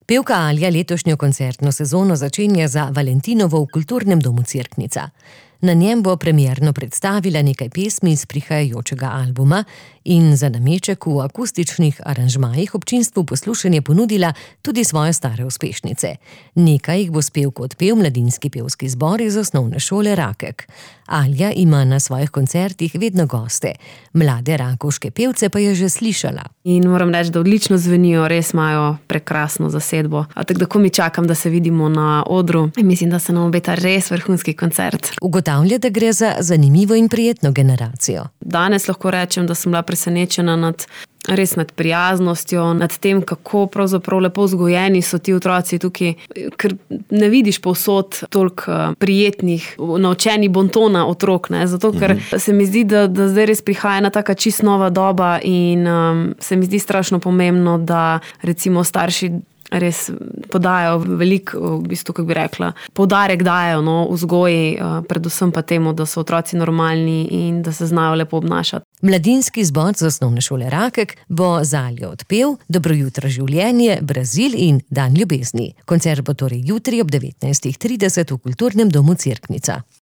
Pevka Alja letošnjo koncertno sezono začenja za valentinovo v Kulturnem domu Cerknica. Na njem bo premierno predstavila nekaj pesmi iz prihajajočega albuma in za nameček v akustičnih aranžmajih občinstvu poslušanje ponudila tudi svoje stare uspešnice. Nekaj jih bo s pevko odpel mladinski pevski zbor iz osnovne šole Rakek. Alja ima na svojih koncertih vedno goste. Mlade rakovške pevce pa je že slišala. In moram reči, da odlično zvenijo, res imajo prekrasno zasedbo. Tako da ko mi čakam, da se vidimo na odru, mislim, da se nam obeta res vrhunski koncert. Ugotavlja, da gre za zanimivo in prijetno generacijo. Danes lahko rečem, da sem bila presenečena nad prijaznostjo, nad tem, kako pravzaprav lepo vzgojeni so ti otroci tukaj, ker ne vidiš povsod toliko prijetnih, naučenih bontona otrok, ne? Zato, ker se mi zdi, da zdaj res prihaja ena taka čisto nova doba in se mi zdi strašno pomembno, da recimo starši res podajo veliko, v bistvu, kako bi rekla, poudarek dajo vzgoji, predvsem pa temu, da so otroci normalni in da se znajo lepo obnašati. Mladinski zbor z osnovne šole Rakek bo za Aljo odpel Dobro jutro življenje, Brazil in Dan ljubezni. Koncert bo torej jutri ob 19:30 v Kulturnem domu Cerknica.